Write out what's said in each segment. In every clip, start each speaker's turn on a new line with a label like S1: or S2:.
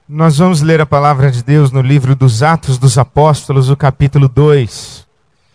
S1: Nós vamos ler a palavra de Deus no livro dos Atos dos Apóstolos, o capítulo 2.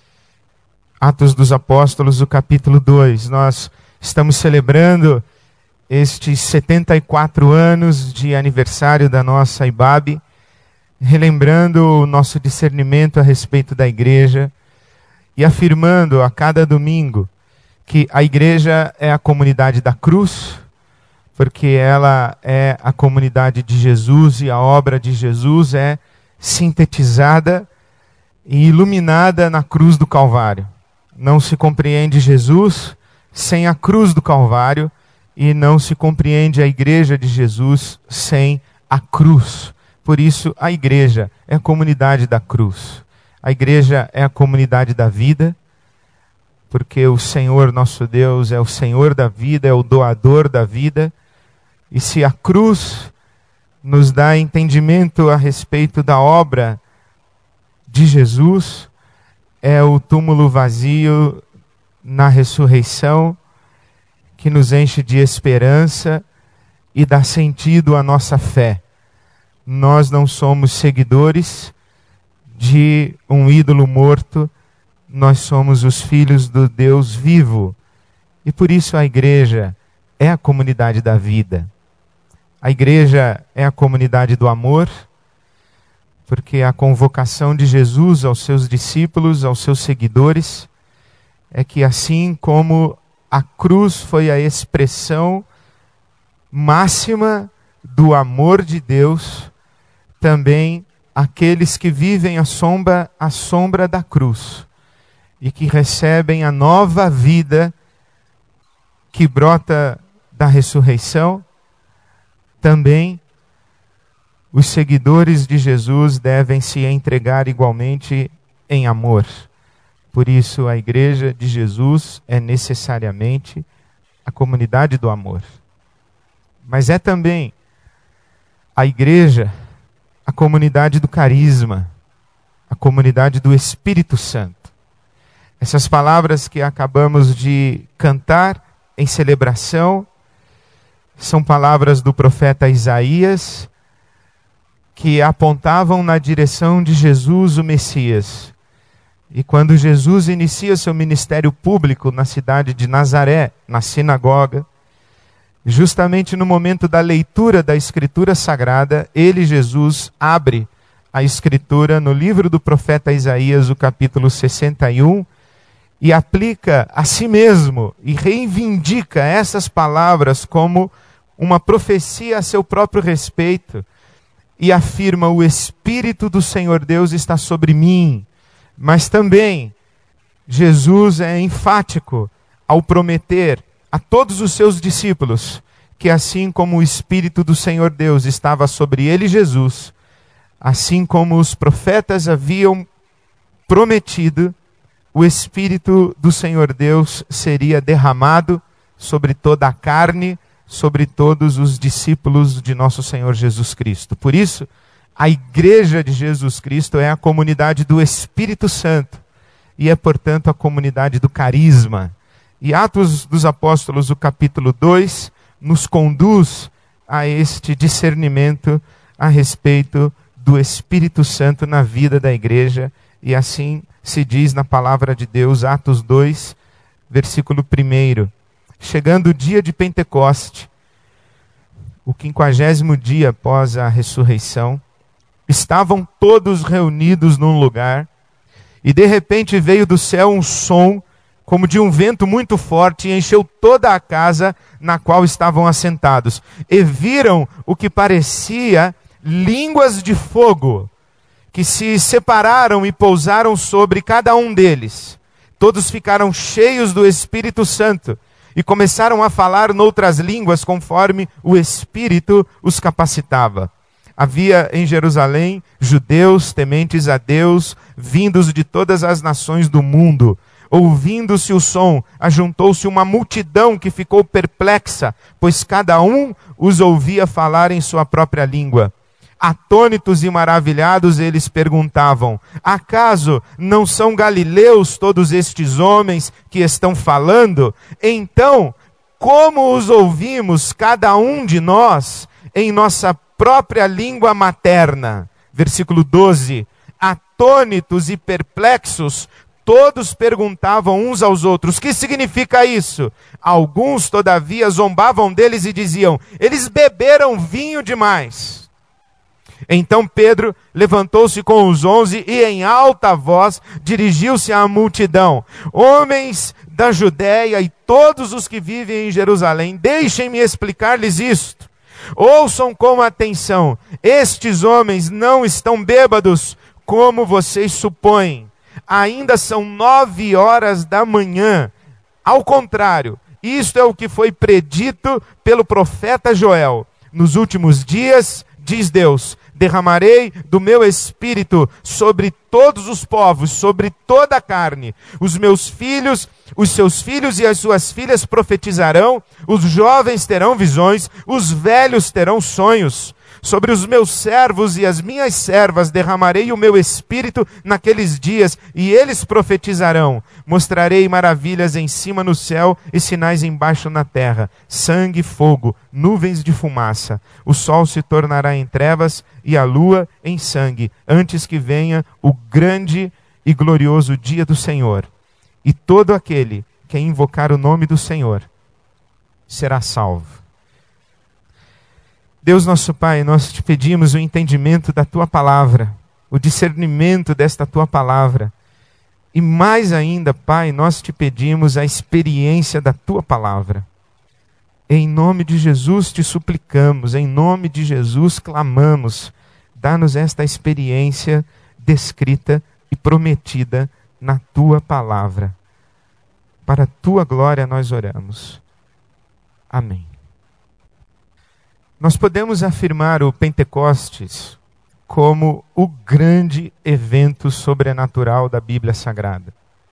S1: Atos dos Apóstolos, o capítulo 2. Nós estamos celebrando estes 74 anos de aniversário da nossa IBAB, relembrando o nosso discernimento a respeito da igreja e afirmando a cada domingo que a igreja é a comunidade da cruz, porque ela é a comunidade de Jesus e a obra de Jesus é sintetizada e iluminada na cruz do Calvário. Não se compreende Jesus sem a cruz do Calvário e não se compreende a igreja de Jesus sem a cruz. Por isso, a igreja é a comunidade da cruz. A igreja é a comunidade da vida, porque o Senhor nosso Deus é o Senhor da vida, é o doador da vida. E se a cruz nos dá entendimento a respeito da obra de Jesus, é o túmulo vazio na ressurreição que nos enche de esperança e dá sentido à nossa fé. Nós não somos seguidores de um ídolo morto, nós somos os filhos do Deus vivo. E por isso a igreja é a comunidade da vida. A igreja é a comunidade do amor, porque a convocação de Jesus aos seus discípulos, aos seus seguidores, é que assim como a cruz foi a expressão máxima do amor de Deus, também aqueles que vivem à sombra da cruz e que recebem a nova vida que brota da ressurreição, também os seguidores de Jesus devem se entregar igualmente em amor. Por isso, a igreja de Jesus é necessariamente a comunidade do amor. Mas é também a igreja a comunidade do carisma, a comunidade do Espírito Santo. Essas palavras que acabamos de cantar em celebração são palavras do profeta Isaías, que apontavam na direção de Jesus, o Messias. E quando Jesus inicia seu ministério público na cidade de Nazaré, na sinagoga, justamente no momento da leitura da Escritura Sagrada, ele, Jesus, abre a Escritura no livro do profeta Isaías, o capítulo 61, e aplica a si mesmo e reivindica essas palavras como uma profecia a seu próprio respeito, e afirma: o Espírito do Senhor Deus está sobre mim. Mas também Jesus é enfático ao prometer a todos os seus discípulos que assim como o Espírito do Senhor Deus estava sobre ele, Jesus, assim como os profetas haviam prometido, o Espírito do Senhor Deus seria derramado sobre toda a carne, sobre todos os discípulos de nosso Senhor Jesus Cristo. Por isso, a igreja de Jesus Cristo é a comunidade do Espírito Santo e é, portanto, a comunidade do carisma. E Atos dos Apóstolos, o capítulo 2, nos conduz a este discernimento a respeito do Espírito Santo na vida da igreja. E assim se diz na palavra de Deus, Atos 2, versículo 1. Chegando o dia de Pentecoste, o 50º dia após a ressurreição, estavam todos reunidos num lugar, e de repente veio do céu um som, como de um vento muito forte, e encheu toda a casa na qual estavam assentados. E viram o que parecia línguas de fogo, que se separaram e pousaram sobre cada um deles. Todos ficaram cheios do Espírito Santo, e começaram a falar noutras línguas, conforme o Espírito os capacitava. Havia em Jerusalém judeus tementes a Deus, vindos de todas as nações do mundo. Ouvindo-se o som, ajuntou-se uma multidão que ficou perplexa, pois cada um os ouvia falar em sua própria língua. Atônitos e maravilhados, eles perguntavam: acaso não são galileus todos estes homens que estão falando? Então, como os ouvimos, cada um de nós, em nossa própria língua materna. Versículo 12. Atônitos e perplexos, todos perguntavam uns aos outros: o que significa isso? Alguns, todavia, zombavam deles e diziam: eles beberam vinho demais. Então Pedro levantou-se com os 11 e em alta voz dirigiu-se à multidão: homens da Judéia e todos os que vivem em Jerusalém, deixem-me explicar-lhes isto. Ouçam com atenção: estes homens não estão bêbados, como vocês supõem. Ainda são 9 horas da manhã. Ao contrário, isto é o que foi predito pelo profeta Joel. Nos últimos dias, diz Deus, derramarei do meu espírito sobre todos os povos, sobre toda a carne. Os meus filhos, os seus filhos e as suas filhas profetizarão, os jovens terão visões, os velhos terão sonhos. Sobre os meus servos e as minhas servas derramarei o meu espírito naqueles dias, e eles profetizarão. Mostrarei maravilhas em cima no céu e sinais embaixo na terra: sangue, fogo, nuvens de fumaça. O sol se tornará em trevas e a lua em sangue, antes que venha o grande e glorioso dia do Senhor. E todo aquele que invocar o nome do Senhor será salvo. Deus nosso Pai, nós te pedimos o entendimento da Tua palavra, o discernimento desta Tua palavra. E mais ainda, Pai, nós te pedimos a experiência da Tua palavra. Em nome de Jesus te suplicamos, em nome de Jesus clamamos. Dá-nos esta experiência descrita e prometida na Tua palavra. Para a Tua glória nós oramos. Amém. Nós podemos afirmar o Pentecostes como o grande evento sobrenatural da Bíblia Sagrada.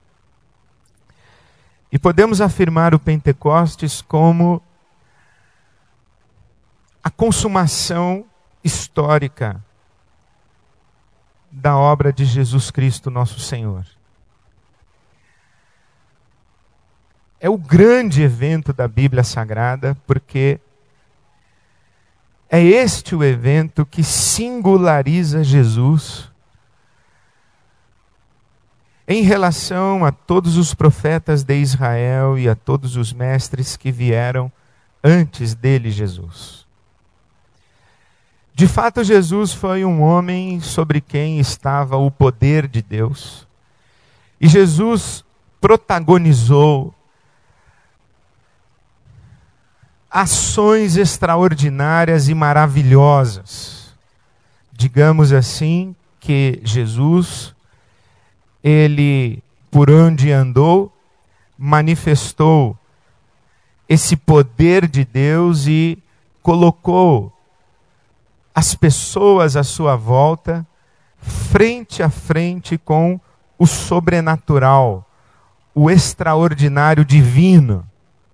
S1: E podemos afirmar o Pentecostes como a consumação histórica da obra de Jesus Cristo, nosso Senhor. É o grande evento da Bíblia Sagrada, porque é este o evento que singulariza Jesus em relação a todos os profetas de Israel e a todos os mestres que vieram antes dele, Jesus. De fato, Jesus foi um homem sobre quem estava o poder de Deus. E Jesus protagonizou ações extraordinárias e maravilhosas. Digamos assim que Jesus, ele, por onde andou, manifestou esse poder de Deus e colocou as pessoas à sua volta, frente a frente com o sobrenatural, o extraordinário divino.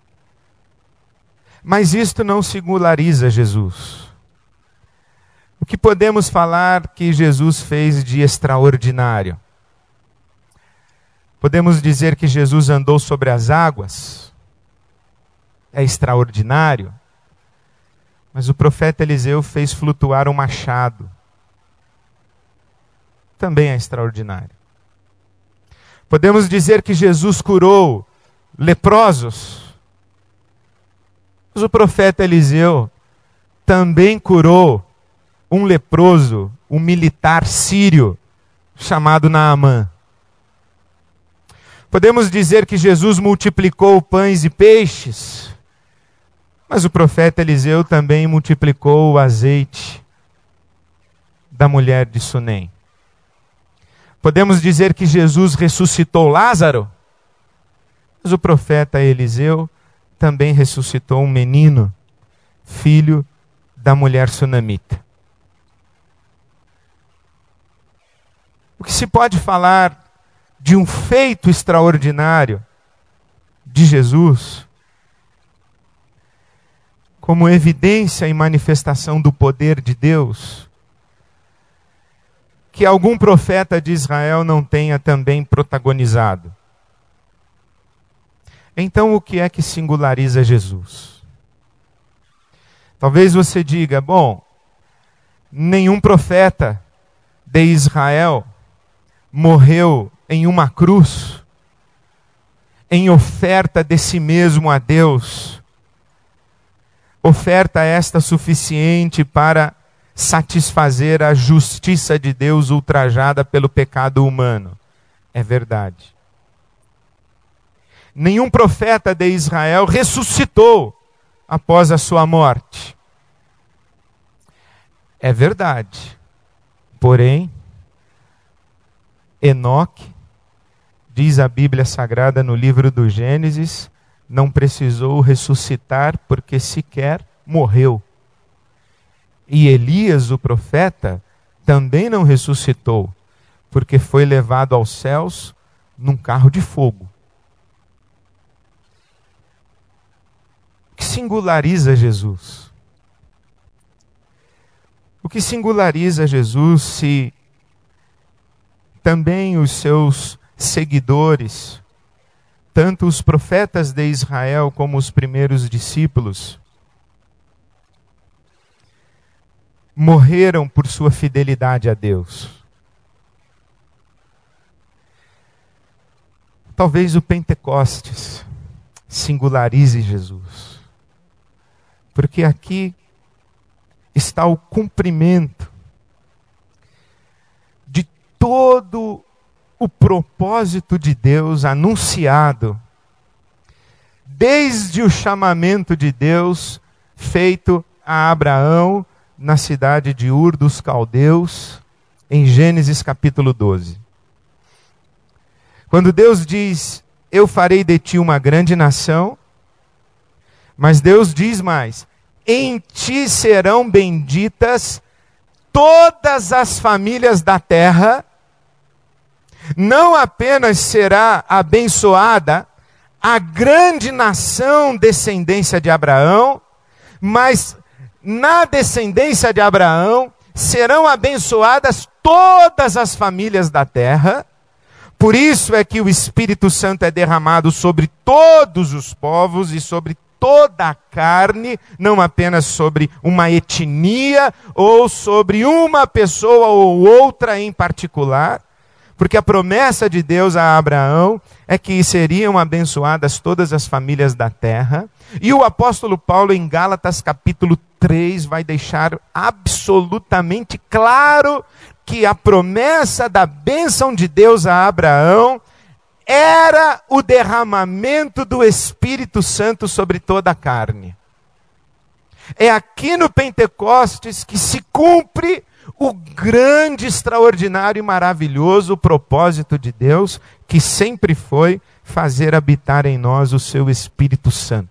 S1: Mas isto não singulariza Jesus. O que podemos falar que Jesus fez de extraordinário? Podemos dizer que Jesus andou sobre as águas? É extraordinário. Mas o profeta Eliseu fez flutuar um machado. Também é extraordinário. Podemos dizer que Jesus curou leprosos? Mas o profeta Eliseu também curou um leproso, um militar sírio, chamado Naamã. Podemos dizer que Jesus multiplicou pães e peixes, mas o profeta Eliseu também multiplicou o azeite da mulher de Sunem. Podemos dizer que Jesus ressuscitou Lázaro, mas o profeta Eliseu também ressuscitou um menino, filho da mulher sunamita. O que se pode falar de um feito extraordinário de Jesus, como evidência e manifestação do poder de Deus, que algum profeta de Israel não tenha também protagonizado? Então, o que é que singulariza Jesus? Talvez você diga, bom, Nenhum profeta de Israel morreu em uma cruz, em oferta de si mesmo a Deus. Oferta esta suficiente para satisfazer a justiça de Deus ultrajada pelo pecado humano. É verdade. Nenhum profeta de Israel ressuscitou após a sua morte. É verdade. Porém, Enoque, diz a Bíblia Sagrada no livro do Gênesis, não precisou ressuscitar porque sequer morreu. E Elias, o profeta, também não ressuscitou, porque foi levado aos céus num carro de fogo. O que singulariza Jesus? O que singulariza Jesus se também os seus seguidores, tanto os profetas de Israel como os primeiros discípulos, morreram por sua fidelidade a Deus? Talvez o Pentecostes singularize Jesus, porque aqui está o cumprimento de todo o propósito de Deus anunciado desde o chamamento de Deus feito a Abraão na cidade de Ur dos Caldeus, em Gênesis capítulo 12. Quando Deus diz, eu farei de ti uma grande nação, mas Deus diz mais, em ti serão benditas todas as famílias da terra. Não apenas será abençoada a grande nação descendência de Abraão, mas na descendência de Abraão serão abençoadas todas as famílias da terra. Por isso é que o Espírito Santo é derramado sobre todos os povos e sobre toda a carne, não apenas sobre uma etnia ou sobre uma pessoa ou outra em particular, porque a promessa de Deus a Abraão é que seriam abençoadas todas as famílias da terra. E o apóstolo Paulo, em Gálatas capítulo 3, vai deixar absolutamente claro que a promessa da bênção de Deus a Abraão era o derramamento do Espírito Santo sobre toda a carne. É aqui no Pentecostes que se cumpre o grande, extraordinário e maravilhoso propósito de Deus, que sempre foi fazer habitar em nós o seu Espírito Santo.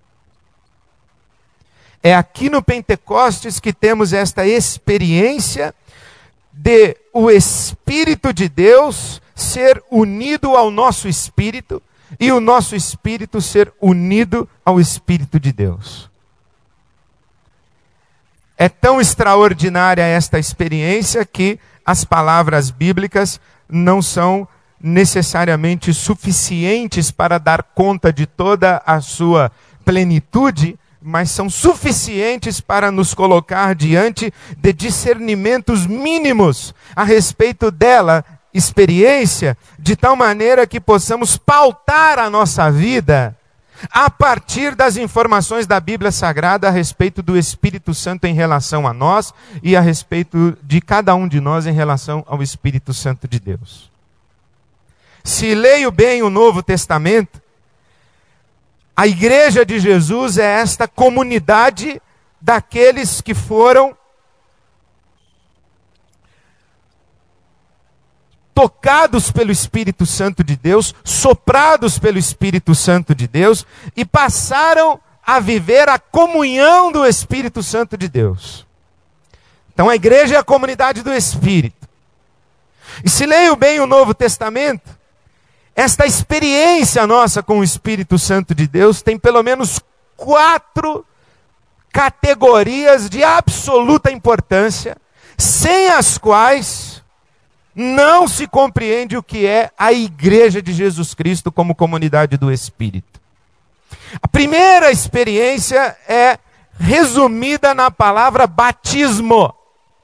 S1: É aqui no Pentecostes que temos esta experiência de o Espírito de Deus ser unido ao nosso espírito e o nosso espírito ser unido ao Espírito de Deus. É tão extraordinária esta experiência que as palavras bíblicas não são necessariamente suficientes para dar conta de toda a sua plenitude, mas são suficientes para nos colocar diante de discernimentos mínimos a respeito dela, experiência, de tal maneira que possamos pautar a nossa vida a partir das informações da Bíblia Sagrada a respeito do Espírito Santo em relação a nós e a respeito de cada um de nós em relação ao Espírito Santo de Deus. Se leio bem o Novo Testamento, a igreja de Jesus é esta comunidade daqueles que foram tocados pelo Espírito Santo de Deus, soprados pelo Espírito Santo de Deus e passaram a viver a comunhão do Espírito Santo de Deus. Então a igreja é a comunidade do Espírito. E se leio bem o Novo Testamento, esta experiência nossa com o Espírito Santo de Deus tem pelo menos 4 categorias de absoluta importância, sem as quais não se compreende o que é a igreja de Jesus Cristo como comunidade do Espírito. A primeira experiência é resumida na palavra batismo.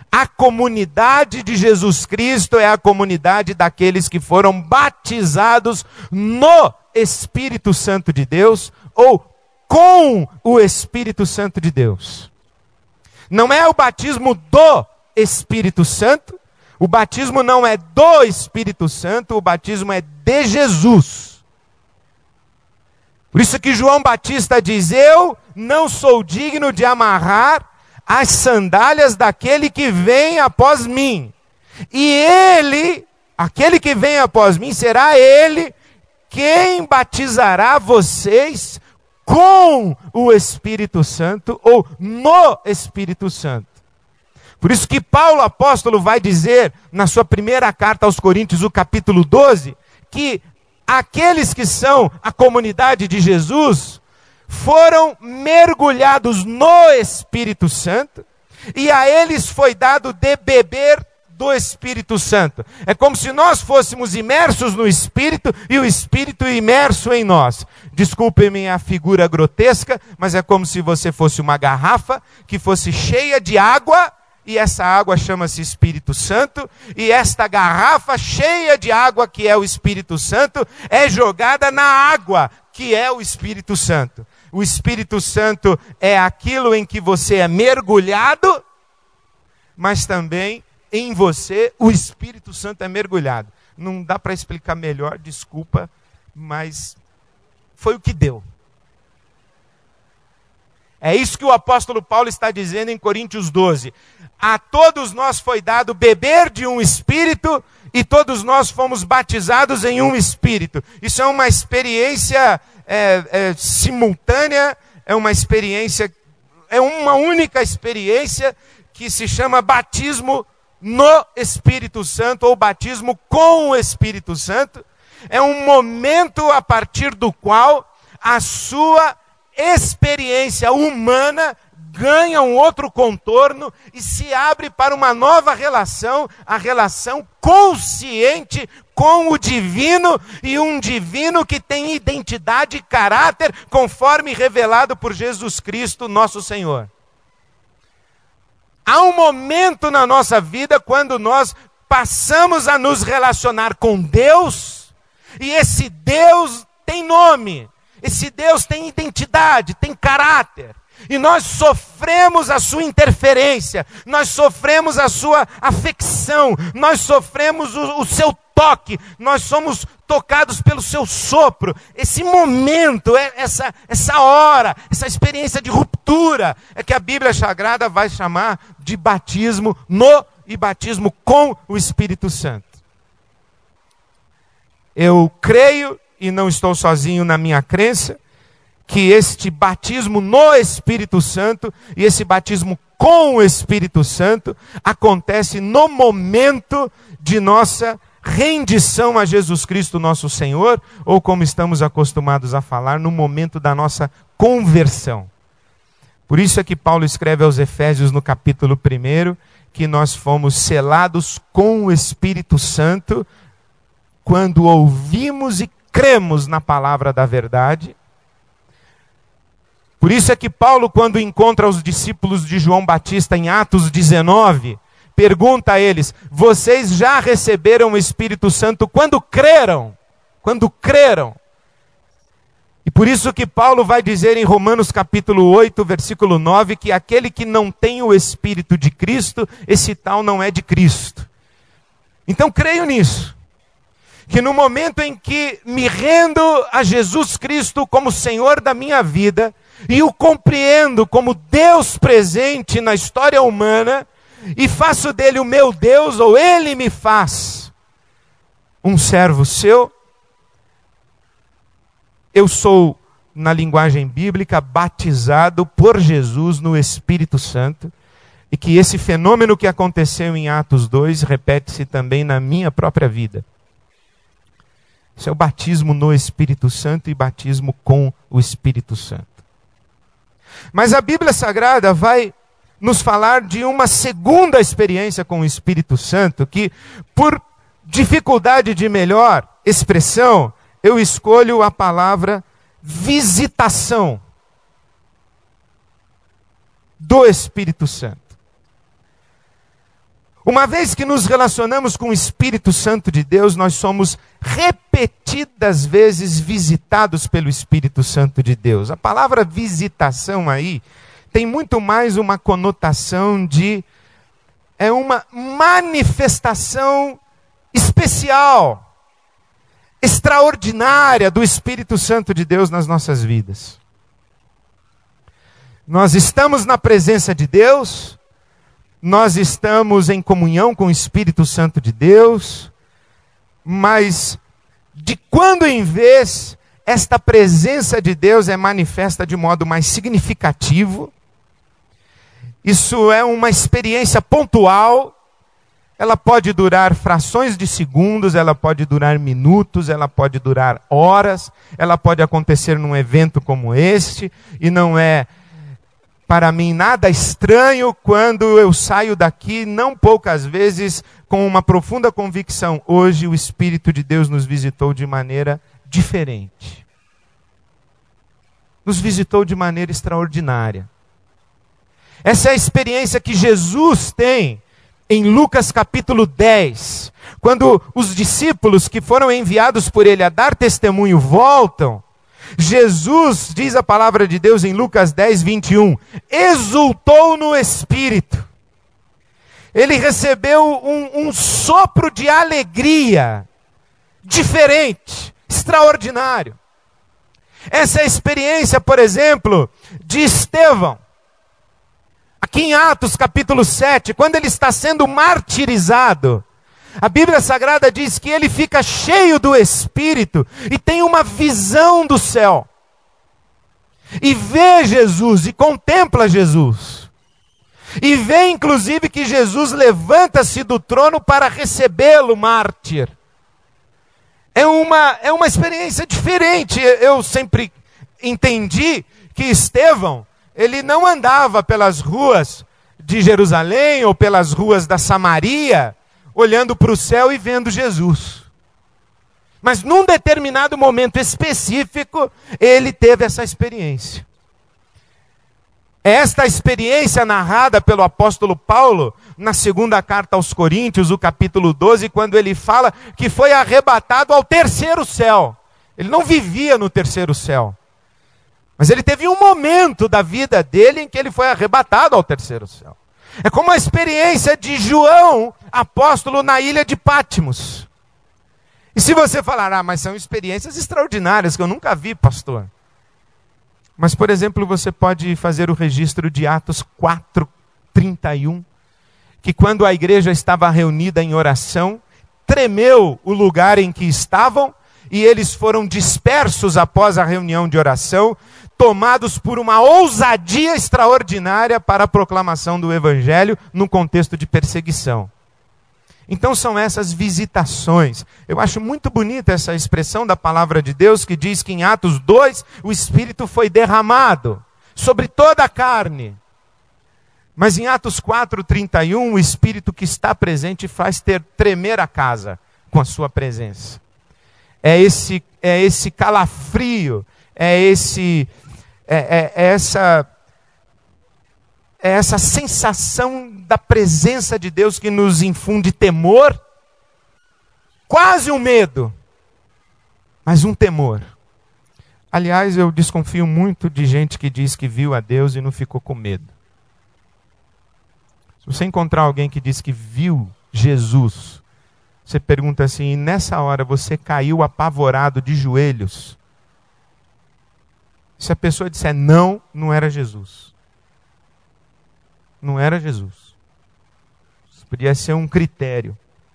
S1: A comunidade de Jesus Cristo é a comunidade daqueles que foram batizados no Espírito Santo de Deus ou com o Espírito Santo de Deus. Não é o batismo do Espírito Santo, o batismo não é do Espírito Santo, o batismo é de Jesus. Por isso que João Batista diz: eu não sou digno de amarrar as sandálias daquele que vem após mim. E ele, aquele que vem após mim, será ele quem batizará vocês com o Espírito Santo ou no Espírito Santo. Por isso que Paulo apóstolo vai dizer na sua primeira carta aos Coríntios, o capítulo 12, que aqueles que são a comunidade de Jesus foram mergulhados no Espírito Santo e a eles foi dado de beber do Espírito Santo. É como se nós fôssemos imersos no Espírito e o Espírito imerso em nós. Desculpem-me a figura grotesca, mas é como se você fosse uma garrafa que fosse cheia de água, e essa água chama-se Espírito Santo, e esta garrafa cheia de água, que é o Espírito Santo, é jogada na água, que é o Espírito Santo. O Espírito Santo é aquilo em que você é mergulhado, mas também em você o Espírito Santo é mergulhado. Não dá para explicar melhor, desculpa, mas foi o que deu. É isso que o apóstolo Paulo está dizendo em Coríntios 12. A todos nós foi dado beber de um Espírito e todos nós fomos batizados em um Espírito. Isso é uma experiência simultânea, é uma experiência, é uma única experiência que se chama batismo no Espírito Santo ou batismo com o Espírito Santo. É um momento a partir do qual a sua experiência humana ganha um outro contorno e se abre para uma nova relação, a relação consciente com o divino, e um divino que tem identidade e caráter conforme revelado por Jesus Cristo, nosso Senhor. Há um momento na nossa vida quando nós passamos a nos relacionar com Deus, e esse Deus tem nome, esse Deus tem identidade, tem caráter. E nós sofremos a sua interferência, nós sofremos a sua afecção, nós sofremos o seu toque, nós somos tocados pelo seu sopro. Esse momento, essa hora, essa experiência de ruptura, é que a Bíblia Sagrada vai chamar de batismo no e batismo com o Espírito Santo. Eu creio, e não estou sozinho na minha crença, que este batismo no Espírito Santo e esse batismo com o Espírito Santo acontece no momento de nossa rendição a Jesus Cristo nosso Senhor, ou como estamos acostumados a falar, no momento da nossa conversão. Por isso é que Paulo escreve aos Efésios no capítulo 1, que nós fomos selados com o Espírito Santo quando ouvimos e cremos na palavra da verdade. Por isso é que Paulo, quando encontra os discípulos de João Batista em Atos 19, pergunta a eles: vocês já receberam o Espírito Santo quando creram? Quando creram. E por isso que Paulo vai dizer em Romanos capítulo 8, versículo 9, que aquele que não tem o Espírito de Cristo, esse tal não é de Cristo. Então creio nisso. Que no momento em que me rendo a Jesus Cristo como Senhor da minha vida, e o compreendo como Deus presente na história humana, e faço dele o meu Deus, ou ele me faz um servo seu, eu sou, na linguagem bíblica, batizado por Jesus no Espírito Santo, e que esse fenômeno que aconteceu em Atos 2 repete-se também na minha própria vida. Isso é o batismo no Espírito Santo e batismo com o Espírito Santo. Mas a Bíblia Sagrada vai nos falar de uma segunda experiência com o Espírito Santo, que, por dificuldade de melhor expressão, eu escolho a palavra visitação do Espírito Santo. Uma vez que nos relacionamos com o Espírito Santo de Deus, nós somos repetidas vezes visitados pelo Espírito Santo de Deus. A palavra visitação aí tem muito mais uma conotação de uma manifestação especial, extraordinária do Espírito Santo de Deus nas nossas vidas. Nós estamos na presença de Deus, nós estamos em comunhão com o Espírito Santo de Deus, mas de quando em vez esta presença de Deus é manifesta de modo mais significativo. Isso é uma experiência pontual, ela pode durar frações de segundos, ela pode durar minutos, ela pode durar horas, ela pode acontecer num evento como este, e não é para mim nada estranho quando eu saio daqui, não poucas vezes, com uma profunda convicção. Hoje o Espírito de Deus nos visitou de maneira diferente. Nos visitou de maneira extraordinária. Essa é a experiência que Jesus tem em Lucas capítulo 10. Quando os discípulos que foram enviados por ele a dar testemunho voltam, Jesus, diz a palavra de Deus em Lucas 10, 21, exultou no Espírito. Ele recebeu um sopro de alegria, diferente, extraordinário. Essa é a experiência, por exemplo, de Estevão. Aqui em Atos capítulo 7, quando ele está sendo martirizado, a Bíblia Sagrada diz que ele fica cheio do Espírito e tem uma visão do céu. E vê Jesus e contempla Jesus. E vê inclusive que Jesus levanta-se do trono para recebê-lo mártir. É uma experiência diferente. Eu sempre entendi que Estevão, ele não andava pelas ruas de Jerusalém ou pelas ruas da Samaria, olhando para o céu e vendo Jesus. Mas num determinado momento específico, ele teve essa experiência. Esta experiência narrada pelo apóstolo Paulo, na segunda carta aos Coríntios, o capítulo 12, quando ele fala que foi arrebatado ao terceiro céu. Ele não vivia no terceiro céu. Mas ele teve um momento da vida dele em que ele foi arrebatado ao terceiro céu. É como a experiência de João, apóstolo, na ilha de Patmos. E se você falar, mas são experiências extraordinárias que eu nunca vi, pastor. Mas, por exemplo, você pode fazer o registro de Atos 4:31, que quando a igreja estava reunida em oração, tremeu o lugar em que estavam, e eles foram dispersos após a reunião de oração, tomados por uma ousadia extraordinária para a proclamação do Evangelho no contexto de perseguição. Então são essas visitações. Eu acho muito bonita essa expressão da palavra de Deus que diz que em Atos 2 o Espírito foi derramado sobre toda a carne. Mas em Atos 4:31 o Espírito que está presente faz tremer a casa com a sua presença. É esse calafrio, essa sensação da presença de Deus que nos infunde temor, quase um medo, mas um temor. Aliás, eu desconfio muito de gente que diz que viu a Deus e não ficou com medo. Se você encontrar alguém que diz que viu Jesus, você pergunta assim, e nessa hora você caiu apavorado de joelhos? Se a pessoa disser não, não era Jesus. Não era Jesus. Isso podia ser um critério.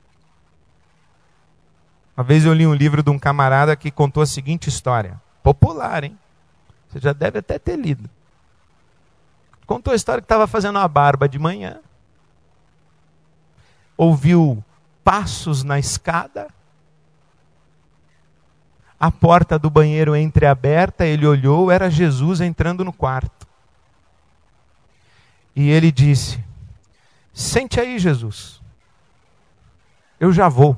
S1: Uma vez eu li um livro de um camarada que contou a seguinte história. Popular, hein? Você já deve até ter lido. Contou a história que estava fazendo uma barba de manhã. Ouviu passos na escada. A porta do banheiro entreaberta, ele olhou, era Jesus entrando no quarto. E ele disse, sente aí, Jesus. Eu já vou.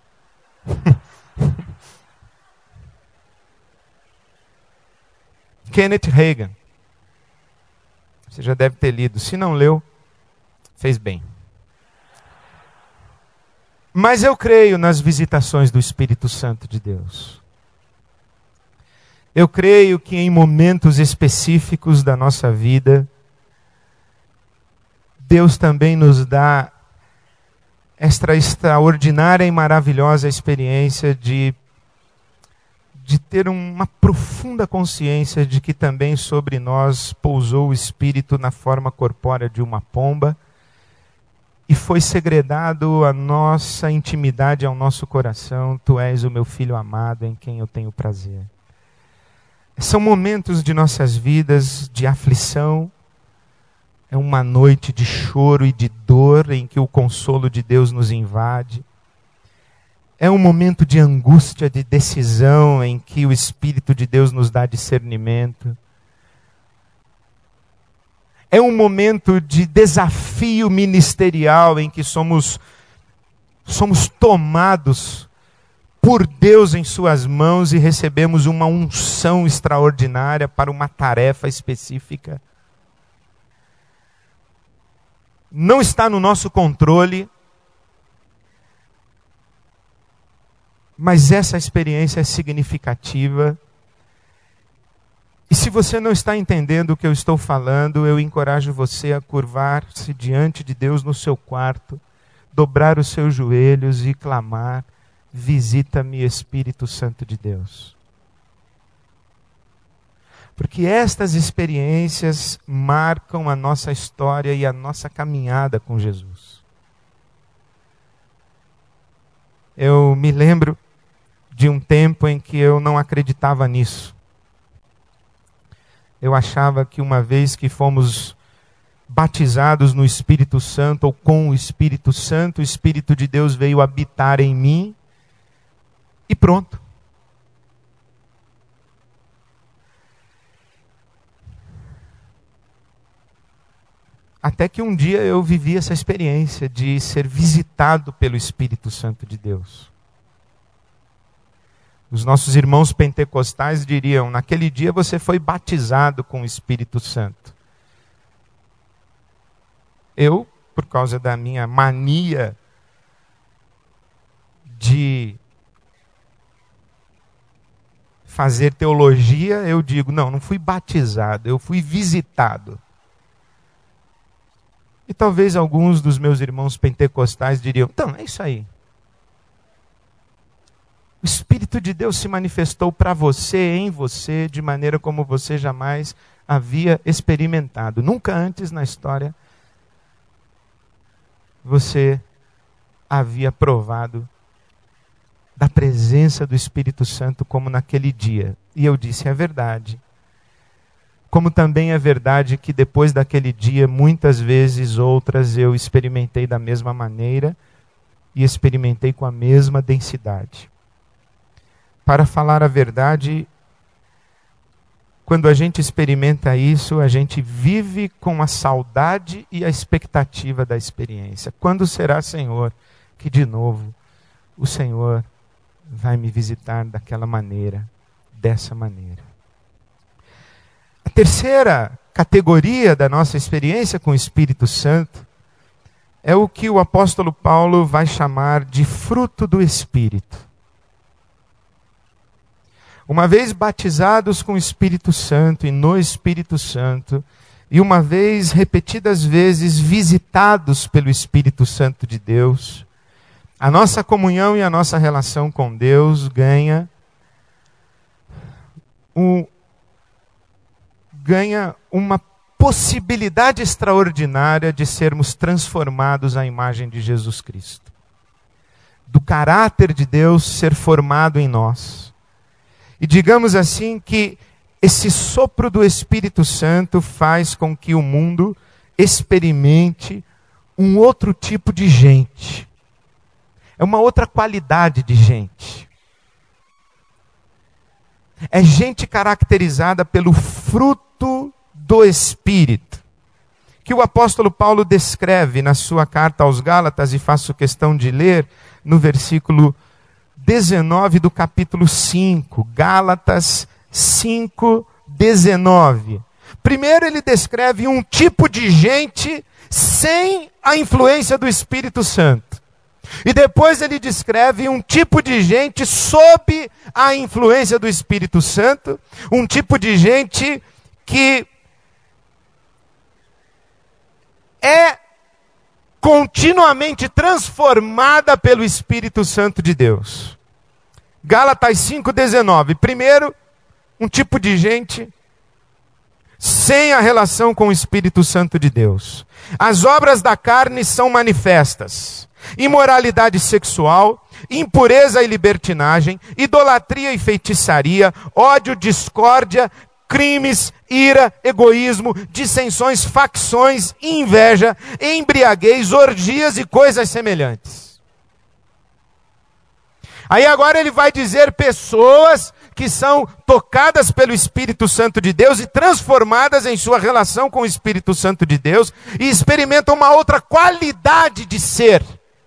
S1: Kenneth Hagin. Você já deve ter lido. Se não leu, fez bem. Mas eu creio nas visitações do Espírito Santo de Deus. Eu creio que em momentos específicos da nossa vida, Deus também nos dá esta extraordinária e maravilhosa experiência de ter uma profunda consciência de que também sobre nós pousou o Espírito na forma corpórea de uma pomba e foi segredado a nossa intimidade ao nosso coração. Tu és o meu Filho amado em quem eu tenho prazer. São momentos de nossas vidas de aflição, é uma noite de choro e de dor em que o consolo de Deus nos invade. É um momento de angústia, de decisão, em que o Espírito de Deus nos dá discernimento. É um momento de desafio ministerial, em que somos tomados por Deus em suas mãos e recebemos uma unção extraordinária para uma tarefa específica. Não está no nosso controle, mas essa experiência é significativa. E se você não está entendendo o que eu estou falando, eu encorajo você a curvar-se diante de Deus no seu quarto, dobrar os seus joelhos e clamar: visita-me, Espírito Santo de Deus. Porque estas experiências marcam a nossa história e a nossa caminhada com Jesus. Eu me lembro de um tempo em que eu não acreditava nisso. Eu achava que uma vez que fomos batizados no Espírito Santo ou com o Espírito Santo, o Espírito de Deus veio habitar em mim e pronto. Até que um dia eu vivi essa experiência de ser visitado pelo Espírito Santo de Deus. Os nossos irmãos pentecostais diriam: naquele dia você foi batizado com o Espírito Santo. Eu, por causa da minha mania de fazer teologia, eu digo: não fui batizado, eu fui visitado. E talvez alguns dos meus irmãos pentecostais diriam: então, é isso aí. O Espírito de Deus se manifestou para você, em você, de maneira como você jamais havia experimentado. Nunca antes na história você havia provado da presença do Espírito Santo como naquele dia. E eu disse: é verdade. Como também é verdade que depois daquele dia, muitas vezes outras eu experimentei da mesma maneira e experimentei com a mesma densidade. Para falar a verdade, quando a gente experimenta isso, a gente vive com a saudade e a expectativa da experiência. Quando será, Senhor, que de novo o Senhor vai me visitar daquela maneira, dessa maneira? A terceira categoria da nossa experiência com o Espírito Santo é o que o apóstolo Paulo vai chamar de fruto do Espírito. Uma vez batizados com o Espírito Santo e no Espírito Santo, e uma vez, repetidas vezes, visitados pelo Espírito Santo de Deus, a nossa comunhão e a nossa relação com Deus ganha uma possibilidade extraordinária de sermos transformados à imagem de Jesus Cristo. Do caráter de Deus ser formado em nós. E digamos assim que esse sopro do Espírito Santo faz com que o mundo experimente um outro tipo de gente. É uma outra qualidade de gente. É gente caracterizada pelo fruto do Espírito, que o apóstolo Paulo descreve na sua carta aos Gálatas, e faço questão de ler no versículo 19 do capítulo 5, Gálatas 5, 19. Primeiro ele descreve um tipo de gente sem a influência do Espírito Santo. E depois ele descreve um tipo de gente sob a influência do Espírito Santo, um tipo de gente que é continuamente transformada pelo Espírito Santo de Deus. Gálatas 5,19. Primeiro, um tipo de gente sem a relação com o Espírito Santo de Deus. As obras da carne são manifestas: imoralidade sexual, impureza e libertinagem, idolatria e feitiçaria, ódio, discórdia, crimes, ira, egoísmo, dissensões, facções, inveja, embriaguez, orgias e coisas semelhantes. Aí agora ele vai dizer pessoas que são tocadas pelo Espírito Santo de Deus e transformadas em sua relação com o Espírito Santo de Deus e experimentam uma outra qualidade de ser.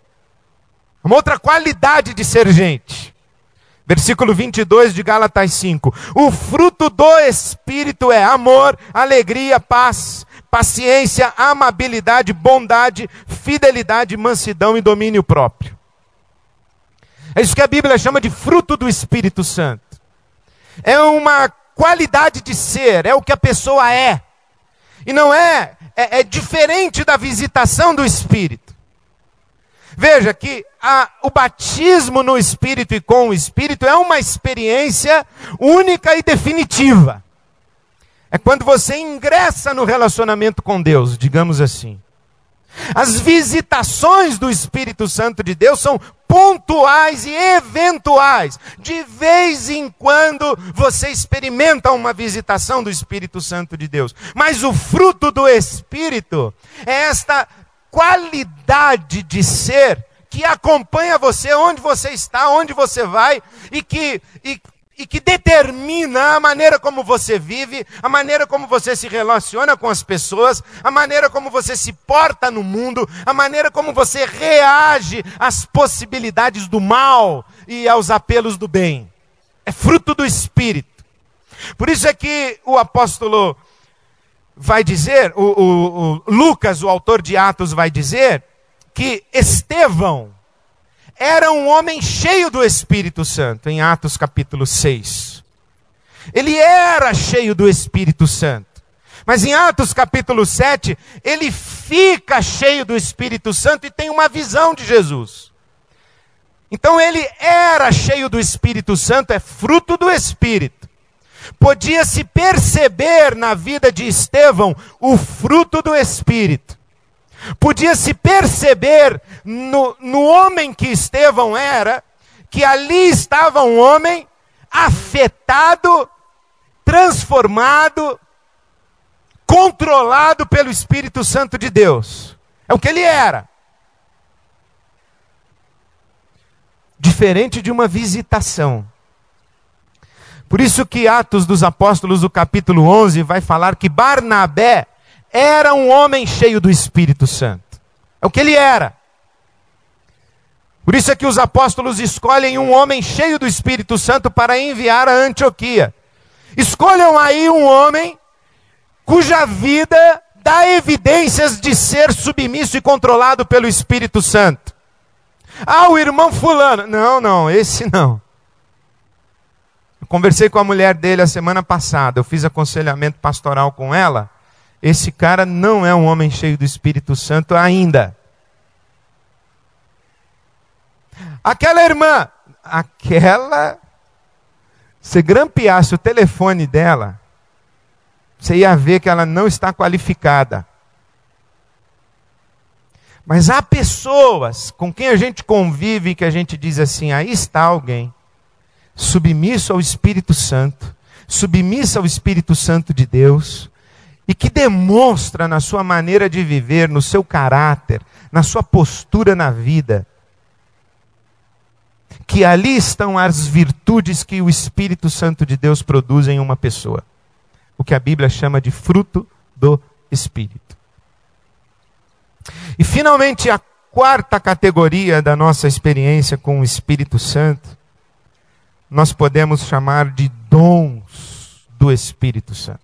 S1: Uma outra qualidade de ser gente. Versículo 22 de Gálatas 5. O fruto do Espírito é amor, alegria, paz, paciência, amabilidade, bondade, fidelidade, mansidão e domínio próprio. É isso que a Bíblia chama de fruto do Espírito Santo. É uma qualidade de ser, é o que a pessoa é. E não é diferente da visitação do Espírito. Veja que o batismo no Espírito e com o Espírito é uma experiência única e definitiva. É quando você ingressa no relacionamento com Deus, digamos assim. As visitações do Espírito Santo de Deus são pontuais e eventuais. De vez em quando você experimenta uma visitação do Espírito Santo de Deus. Mas o fruto do Espírito é esta qualidade de ser que acompanha você onde você está, onde você vai e que determina a maneira como você vive, a maneira como você se relaciona com as pessoas, a maneira como você se porta no mundo, a maneira como você reage às possibilidades do mal e aos apelos do bem. É fruto do Espírito. Por isso é que o apóstolo vai dizer, o Lucas, o autor de Atos, vai dizer que Estevão era um homem cheio do Espírito Santo, em Atos capítulo 6. Ele era cheio do Espírito Santo. Mas em Atos capítulo 7, ele fica cheio do Espírito Santo e tem uma visão de Jesus. Então ele era cheio do Espírito Santo, é fruto do Espírito. Podia-se perceber na vida de Estevão o fruto do Espírito. Podia-se perceber no homem que Estevão era, que ali estava um homem afetado, transformado, controlado pelo Espírito Santo de Deus. É o que ele era. Diferente de uma visitação. Por isso que Atos dos Apóstolos, o capítulo 11, vai falar que Barnabé era um homem cheio do Espírito Santo. É o que ele era. Por isso é que os apóstolos escolhem um homem cheio do Espírito Santo para enviar a Antioquia. Escolham aí um homem cuja vida dá evidências de ser submisso e controlado pelo Espírito Santo. Ah, o irmão fulano. Não, esse não. Eu conversei com a mulher dele a semana passada. Eu fiz aconselhamento pastoral com ela. Esse cara não é um homem cheio do Espírito Santo ainda. Aquela irmã, se grampeasse o telefone dela, você ia ver que ela não está qualificada. Mas há pessoas com quem a gente convive que a gente diz assim, aí está alguém submisso ao Espírito Santo, submissa ao Espírito Santo de Deus, e que demonstra na sua maneira de viver, no seu caráter, na sua postura na vida, que ali estão as virtudes que o Espírito Santo de Deus produz em uma pessoa. O que a Bíblia chama de fruto do Espírito. E finalmente a quarta categoria da nossa experiência com o Espírito Santo, nós podemos chamar de dons do Espírito Santo.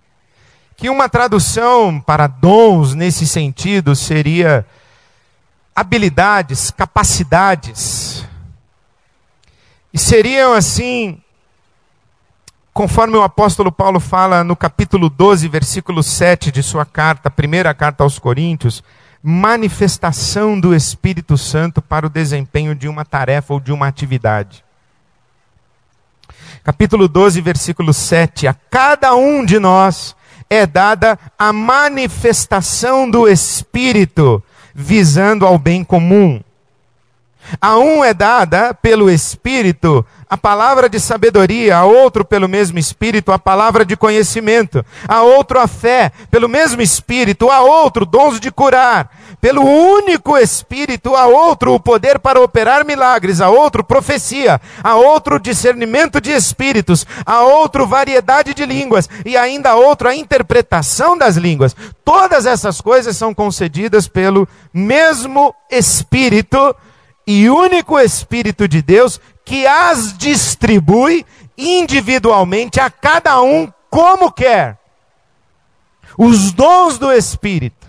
S1: Que uma tradução para dons nesse sentido seria habilidades, capacidades. E seriam assim, conforme o apóstolo Paulo fala no capítulo 12, versículo 7 de sua carta, primeira carta aos Coríntios, manifestação do Espírito Santo para o desempenho de uma tarefa ou de uma atividade. Capítulo 12, versículo 7, a cada um de nós é dada a manifestação do Espírito, visando ao bem comum. A um é dada pelo Espírito a palavra de sabedoria, a outro pelo mesmo Espírito a palavra de conhecimento, a outro a fé, pelo mesmo Espírito, a outro dons de curar, pelo único Espírito, a outro o poder para operar milagres, a outro profecia, a outro discernimento de espíritos, a outro variedade de línguas e ainda a outro a interpretação das línguas. Todas essas coisas são concedidas pelo mesmo Espírito e único Espírito de Deus, que as distribui individualmente a cada um como quer. Os dons do Espírito.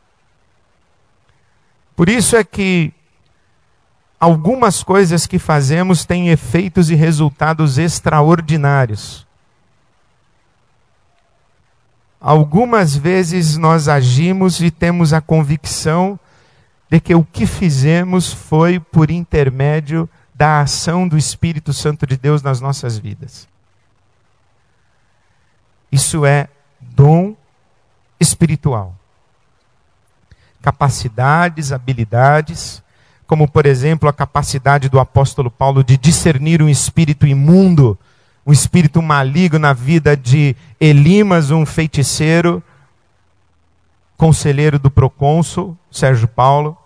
S1: Por isso é que algumas coisas que fazemos têm efeitos e resultados extraordinários. Algumas vezes nós agimos e temos a convicção de que o que fizemos foi por intermédio da ação do Espírito Santo de Deus nas nossas vidas. Isso é dom espiritual. Capacidades, habilidades, como por exemplo a capacidade do apóstolo Paulo de discernir um espírito imundo, um espírito maligno na vida de Elimas, um feiticeiro, conselheiro do procônsul Sérgio Paulo.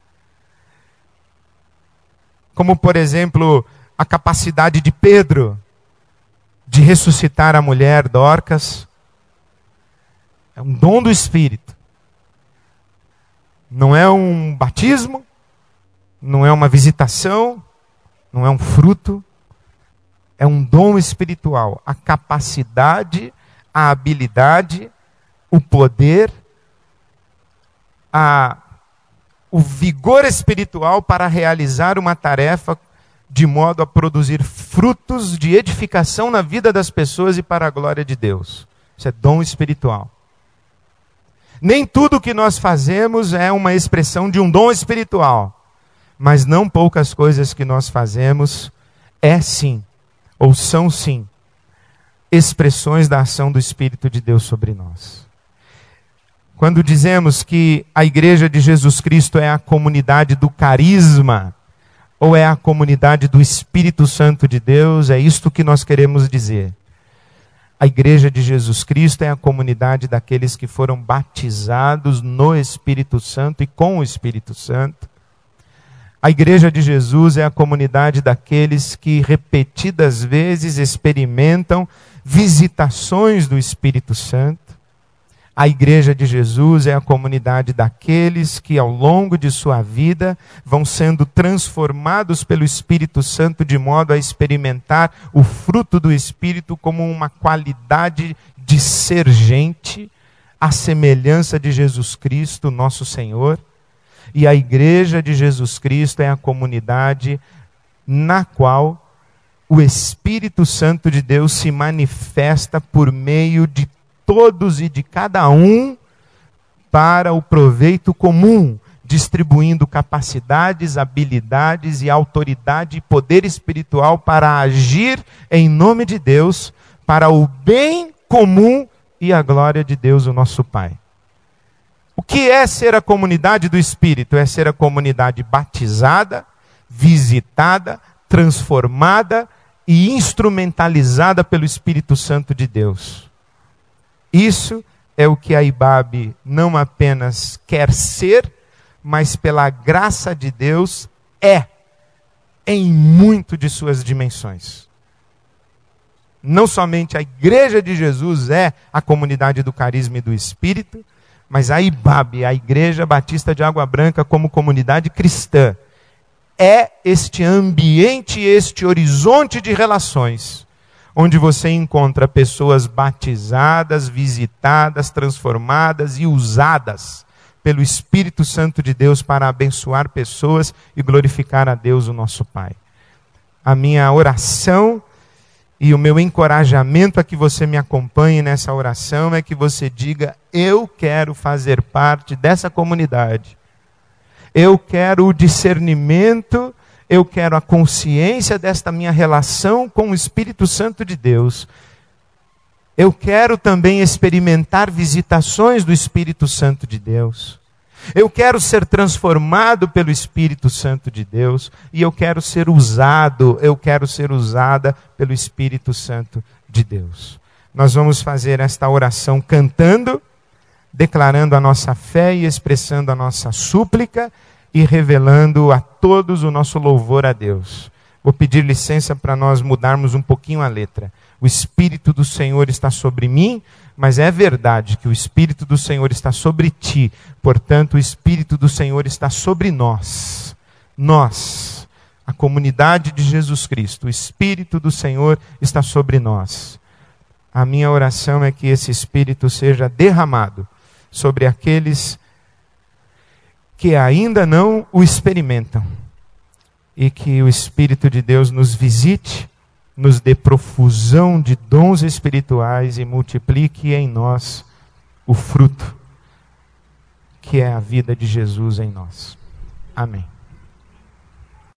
S1: Como, por exemplo, a capacidade de Pedro de ressuscitar a mulher Dorcas. É um dom do Espírito. Não é um batismo, não é uma visitação, não é um fruto. É um dom espiritual. A capacidade, a habilidade, o poder, o vigor espiritual para realizar uma tarefa de modo a produzir frutos de edificação na vida das pessoas e para a glória de Deus. Isso é dom espiritual. Nem tudo que nós fazemos é uma expressão de um dom espiritual, mas não poucas coisas que nós fazemos é sim, ou são sim, expressões da ação do Espírito de Deus sobre nós. Quando dizemos que a Igreja de Jesus Cristo é a comunidade do carisma, ou é a comunidade do Espírito Santo de Deus, é isto que nós queremos dizer. A Igreja de Jesus Cristo é a comunidade daqueles que foram batizados no Espírito Santo e com o Espírito Santo. A Igreja de Jesus é a comunidade daqueles que repetidas vezes experimentam visitações do Espírito Santo. A Igreja de Jesus é a comunidade daqueles que ao longo de sua vida vão sendo transformados pelo Espírito Santo de modo a experimentar o fruto do Espírito como uma qualidade de ser gente, à semelhança de Jesus Cristo, nosso Senhor. E a Igreja de Jesus Cristo é a comunidade na qual o Espírito Santo de Deus se manifesta por meio de todos e de cada um para o proveito comum, distribuindo capacidades, habilidades e autoridade e poder espiritual para agir em nome de Deus, para o bem comum e a glória de Deus, o nosso Pai. O que é ser a comunidade do Espírito? É ser a comunidade batizada, visitada, transformada e instrumentalizada pelo Espírito Santo de Deus. Isso é o que a IBAB não apenas quer ser, mas pela graça de Deus é, em muito de suas dimensões. Não somente a Igreja de Jesus é a comunidade do carisma e do Espírito, mas a IBAB, a Igreja Batista de Água Branca, como comunidade cristã, é este ambiente, este horizonte de relações, onde você encontra pessoas batizadas, visitadas, transformadas e usadas pelo Espírito Santo de Deus para abençoar pessoas e glorificar a Deus, o nosso Pai. A minha oração e o meu encorajamento a que você me acompanhe nessa oração é que você diga: eu quero fazer parte dessa comunidade. Eu quero o discernimento, eu quero a consciência desta minha relação com o Espírito Santo de Deus. Eu quero também experimentar visitações do Espírito Santo de Deus. Eu quero ser transformado pelo Espírito Santo de Deus. E eu quero ser usada pelo Espírito Santo de Deus. Nós vamos fazer esta oração cantando, declarando a nossa fé e expressando a nossa súplica e revelando a todos o nosso louvor a Deus. Vou pedir licença para nós mudarmos um pouquinho a letra. O Espírito do Senhor está sobre mim, mas é verdade que o Espírito do Senhor está sobre ti. Portanto, o Espírito do Senhor está sobre nós. Nós, a comunidade de Jesus Cristo, o Espírito do Senhor está sobre nós. A minha oração é que esse Espírito seja derramado sobre aqueles que ainda não o experimentam. E que o Espírito de Deus nos visite, nos dê profusão de dons espirituais e multiplique em nós o fruto, que é a vida de Jesus em nós. Amém.